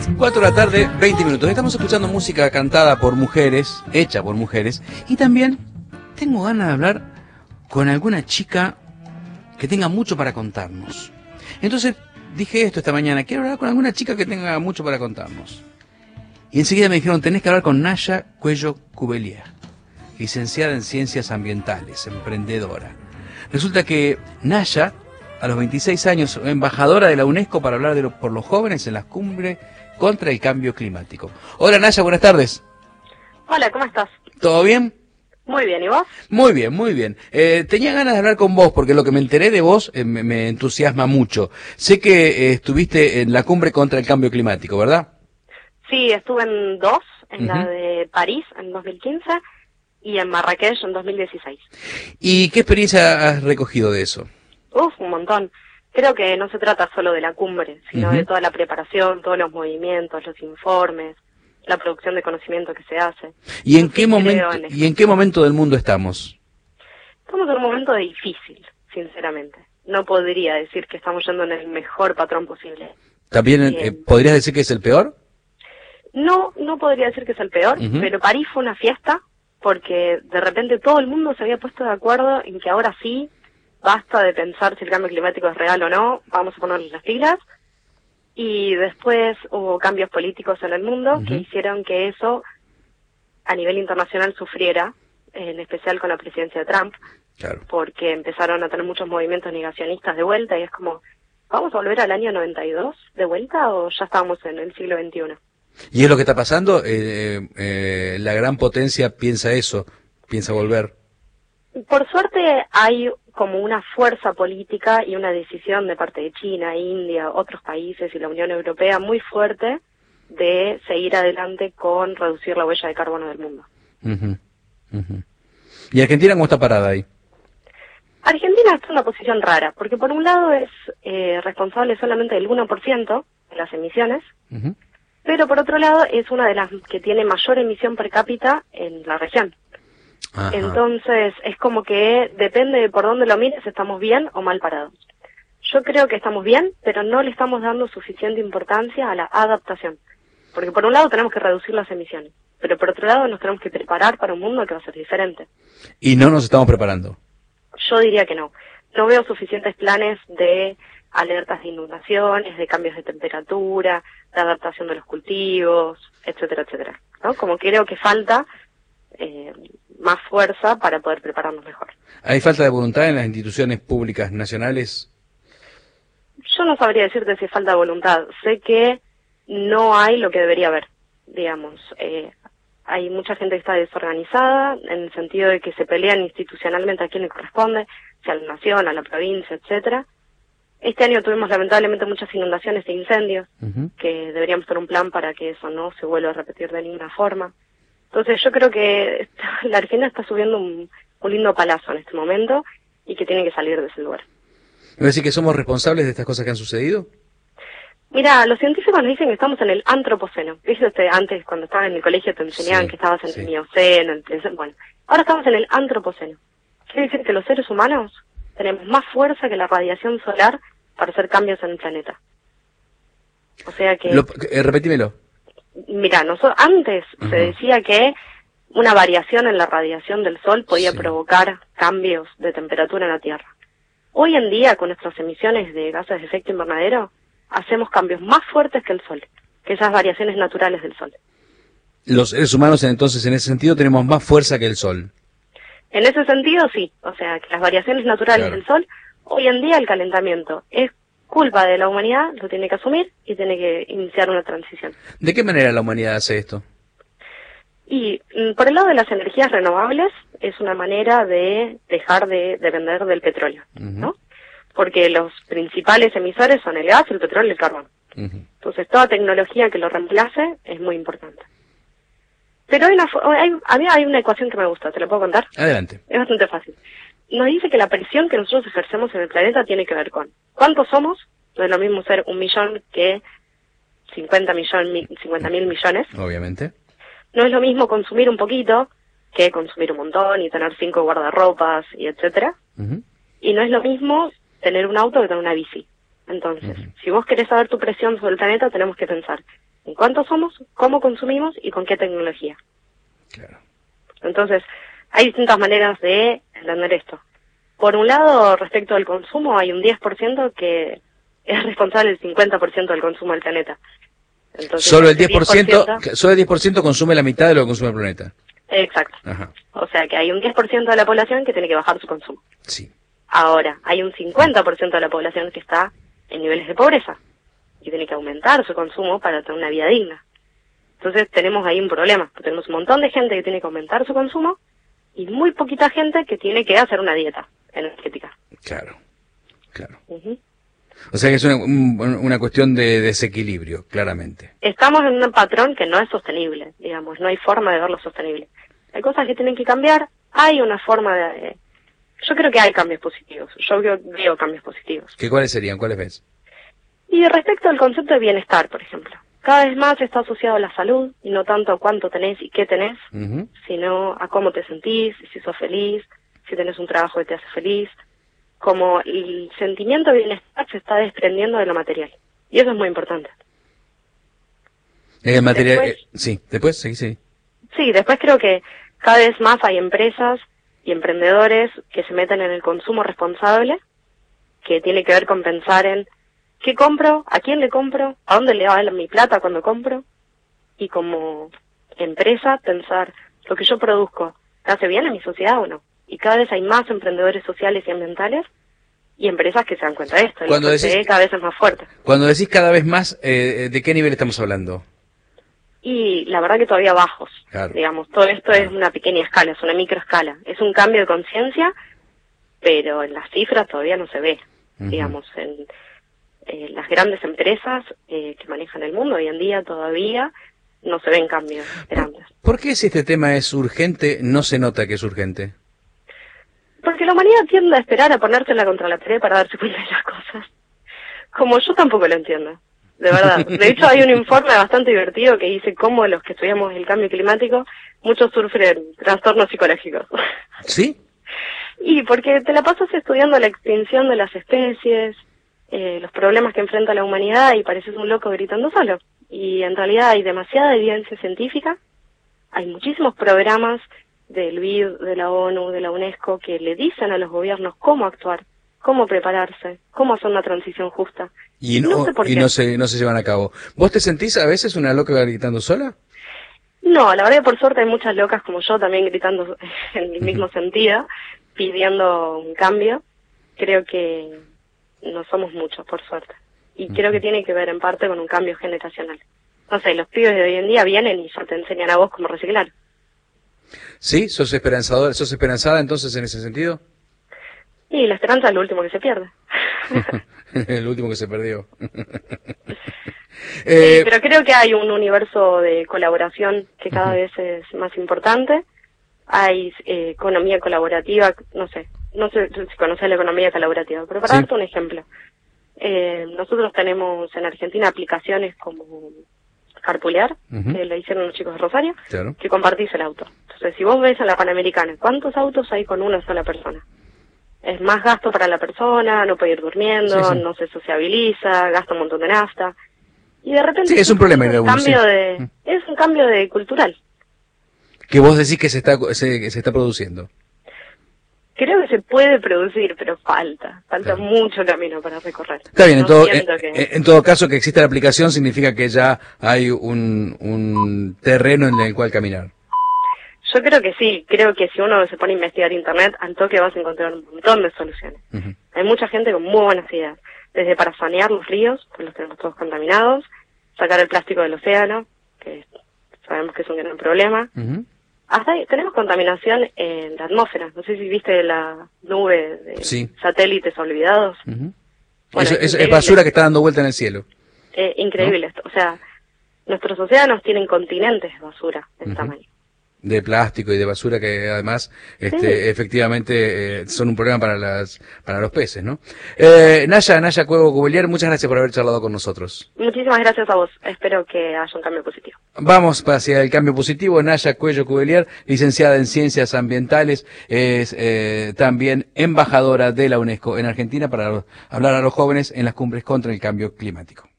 4 de la tarde, 20 minutos. Estamos escuchando música cantada por mujeres, hecha por mujeres, y también tengo ganas de hablar con alguna chica que tenga mucho para contarnos. Entonces dije esto esta mañana, quiero hablar con alguna chica que tenga mucho para contarnos. Y enseguida me dijeron, tenés que hablar con Naya Cuello Cubelier, licenciada en Ciencias Ambientales, emprendedora. Resulta que Naya, a los 26 años, embajadora de la UNESCO para hablar por los jóvenes en las cumbres contra el cambio climático. Hola Naya, buenas tardes. Hola, ¿cómo estás? ¿Todo bien? Muy bien, ¿y vos? Muy bien, muy bien. Tenía ganas de hablar con vos porque lo que me enteré de vos me entusiasma mucho. Sé que estuviste en la cumbre contra el cambio climático, ¿verdad? Sí, estuve en dos, en la de París en 2015 y en Marrakech en 2016. ¿Y qué experiencia has recogido de eso? Un montón. Creo que no se trata solo de la cumbre, sino de toda la preparación, todos los movimientos, los informes, la producción de conocimiento que se hace. ¿Y en qué momento del mundo estamos? Estamos en un momento difícil, sinceramente. No podría decir que estamos yendo en el mejor patrón posible. ¿También podrías decir que es el peor? No podría decir que es el peor, pero París fue una fiesta porque de repente todo el mundo se había puesto de acuerdo en que ahora sí, basta de pensar si el cambio climático es real o no, vamos a ponerle las pilas. Y después hubo cambios políticos en el mundo que hicieron que eso a nivel internacional sufriera, en especial con la presidencia de Trump, porque empezaron a tener muchos movimientos negacionistas de vuelta y es como, ¿vamos a volver al año 92 de vuelta o ya estamos en el siglo XXI? ¿Y es lo que está pasando? La gran potencia piensa eso, piensa volver. Por suerte hay como una fuerza política y una decisión de parte de China, India, otros países y la Unión Europea muy fuerte de seguir adelante con reducir la huella de carbono del mundo. ¿Y Argentina cómo está parada ahí? Argentina está en una posición rara, porque por un lado es responsable solamente del 1% de las emisiones, pero por otro lado es una de las que tiene mayor emisión per cápita en la región. Entonces es como que depende de por dónde lo mires, estamos bien o mal parados. Yo creo que estamos bien, pero no le estamos dando suficiente importancia a la adaptación. Porque por un lado tenemos que reducir las emisiones, pero por otro lado nos tenemos que preparar para un mundo que va a ser diferente. ¿Y no nos estamos preparando? Yo diría que no. No veo suficientes planes de alertas de inundaciones, de cambios de temperatura, de adaptación de los cultivos, etcétera, etcétera, ¿no? Como que creo que falta más fuerza para poder prepararnos mejor. ¿Hay falta de voluntad en las instituciones públicas nacionales? Yo no sabría decirte si falta de voluntad. Sé que no hay lo que debería haber, digamos. Hay mucha gente que está desorganizada, en el sentido de que se pelean institucionalmente a quién le corresponde, sea a la nación, a la provincia, etcétera. Este año tuvimos lamentablemente muchas inundaciones e incendios, que deberíamos tener un plan para que eso no se vuelva a repetir de ninguna forma. Entonces yo creo que la Argentina está subiendo un lindo palazo en este momento y que tiene que salir de ese lugar. ¿No decir que somos responsables de estas cosas que han sucedido? Mira, los científicos nos dicen que estamos en el antropoceno. ¿Viste? Antes, cuando estabas en el colegio, te enseñaban que estabas en el mioceno, bueno, ahora estamos en el antropoceno. Quiere decir que los seres humanos tenemos más fuerza que la radiación solar para hacer cambios en el planeta. O sea que... Repetímelo. Mira, antes se decía que una variación en la radiación del Sol podía provocar cambios de temperatura en la Tierra. Hoy en día, con nuestras emisiones de gases de efecto invernadero, hacemos cambios más fuertes que el Sol, que esas variaciones naturales del Sol. Los seres humanos, entonces, en ese sentido, tenemos más fuerza que el Sol. En ese sentido, sí. O sea, que las variaciones naturales del Sol, hoy en día el calentamiento es culpa de la humanidad, lo tiene que asumir y tiene que iniciar una transición. ¿De qué manera la humanidad hace esto? Y por el lado de las energías renovables, es una manera de dejar de depender del petróleo, ¿no? Porque los principales emisores son el gas, el petróleo y el carbón. Entonces, toda tecnología que lo reemplace es muy importante. Pero hay una ecuación que me gusta, ¿te la puedo contar? Adelante. Es bastante fácil. Nos dice que la presión que nosotros ejercemos en el planeta tiene que ver con ¿cuántos somos? No es lo mismo ser 1 millón que 50.000 millones. Obviamente. No es lo mismo consumir un poquito que consumir un montón y tener 5 guardarropas y etcétera. Y no es lo mismo tener un auto que tener una bici. Entonces, si vos querés saber tu presión sobre el planeta, tenemos que pensar en cuánto somos, cómo consumimos y con qué tecnología. Claro. Entonces, hay distintas maneras de entender esto. Por un lado, respecto al consumo, hay un 10% que es responsable del 50% del consumo del planeta. Entonces, solo el 10% consume la mitad de lo que consume el planeta. Exacto. Ajá. O sea que hay un 10% de la población que tiene que bajar su consumo. Sí. Ahora, hay un 50% de la población que está en niveles de pobreza y tiene que aumentar su consumo para tener una vida digna. Entonces tenemos ahí un problema. Tenemos un montón de gente que tiene que aumentar su consumo y muy poquita gente que tiene que hacer una dieta energética. Claro, claro. O sea que es una cuestión de desequilibrio, claramente. Estamos en un patrón que no es sostenible, digamos, no hay forma de verlo sostenible. Hay cosas que tienen que cambiar, hay una forma de... Yo creo que hay cambios positivos, yo veo cambios positivos. ¿Cuáles serían? ¿Cuáles ves? Y respecto al concepto de bienestar, por ejemplo, cada vez más está asociado a la salud, y no tanto a cuánto tenés y qué tenés, sino a cómo te sentís, si sos feliz, si tenés un trabajo que te hace feliz, como el sentimiento de bienestar se está desprendiendo de lo material. Y eso es muy importante. El material, después, sí. Sí, después creo que cada vez más hay empresas y emprendedores que se meten en el consumo responsable, que tiene que ver con pensar en qué compro, a quién le compro, a dónde le va mi plata cuando compro, y como empresa pensar lo que yo produzco, ¿le hace bien a mi sociedad o no? Y cada vez hay más emprendedores sociales y ambientales y empresas que se dan cuenta de esto. Cuando decís, cada vez es más fuerte. Cuando decís cada vez más, ¿de qué nivel estamos hablando? Y la verdad que todavía bajos, claro. Digamos, todo esto es una pequeña escala, es una microescala. Es un cambio de conciencia, pero en las cifras todavía no se ve. Digamos, en las grandes empresas que manejan el mundo hoy en día todavía no se ven cambios grandes. ¿Por qué si este tema es urgente no se nota que es urgente? Porque la humanidad tiende a esperar a ponérsela contra la pared para darse cuenta de las cosas. Como yo tampoco lo entiendo, de verdad. De hecho, hay un informe bastante divertido que dice cómo los que estudiamos el cambio climático, muchos sufren trastornos psicológicos. ¿Sí? Y porque te la pasas estudiando la extinción de las especies, los problemas que enfrenta la humanidad y pareces un loco gritando solo. Y en realidad hay demasiada evidencia científica, hay muchísimos programas del BID, de la ONU, de la UNESCO, que le dicen a los gobiernos cómo actuar, cómo prepararse, cómo hacer una transición justa. Y no se llevan a cabo. ¿Vos te sentís a veces una loca gritando sola? No, la verdad que por suerte hay muchas locas como yo también gritando en el mismo sentido, pidiendo un cambio. Creo que no somos muchos, por suerte. Y creo que tiene que ver en parte con un cambio generacional. No sé, los pibes de hoy en día vienen y ya te enseñan a vos cómo reciclar. ¿Sí? ¿Sos esperanzada entonces en ese sentido? Y la esperanza es lo último que se pierde. El último que se perdió. Pero creo que hay un universo de colaboración que cada vez es más importante. Hay economía colaborativa, no sé si conoces la economía colaborativa, pero para darte un ejemplo. Nosotros tenemos en Argentina aplicaciones como Carpoolear, que le hicieron los chicos de Rosario, que compartís el auto. Entonces, si vos ves en la Panamericana, ¿cuántos autos hay con una sola persona? Es más gasto para la persona, no puede ir durmiendo, no se sociabiliza, gasta un montón de nafta. Y de repente es un problema. Es un cambio de cultural. Que vos decís que se está produciendo. Creo que se puede producir, pero falta mucho camino para recorrer. Está bien, en todo caso que exista la aplicación significa que ya hay un terreno en el cual caminar. Yo creo que sí, creo que si uno se pone a investigar internet, al toque vas a encontrar un montón de soluciones. Hay mucha gente con muy buenas ideas, desde para sanear los ríos, pues los tenemos todos contaminados, sacar el plástico del océano, que sabemos que es un gran problema. Hasta ahí, tenemos contaminación en la atmósfera. No sé si viste la nube de satélites olvidados. Bueno, es basura que está dando vuelta en el cielo. Increíble esto. O sea, nuestros océanos tienen continentes de basura de tamaño. de plástico y de basura que además Sí. efectivamente son un problema para los peces, ¿no? Naya Cuevo Cubelier, muchas gracias por haber charlado con nosotros. Muchísimas gracias a vos. Espero que haya un cambio positivo. Vamos hacia el cambio positivo. Naya Cuello Cubelier, licenciada en Ciencias Ambientales, es también embajadora de la UNESCO en Argentina para hablar a los jóvenes en las cumbres contra el cambio climático.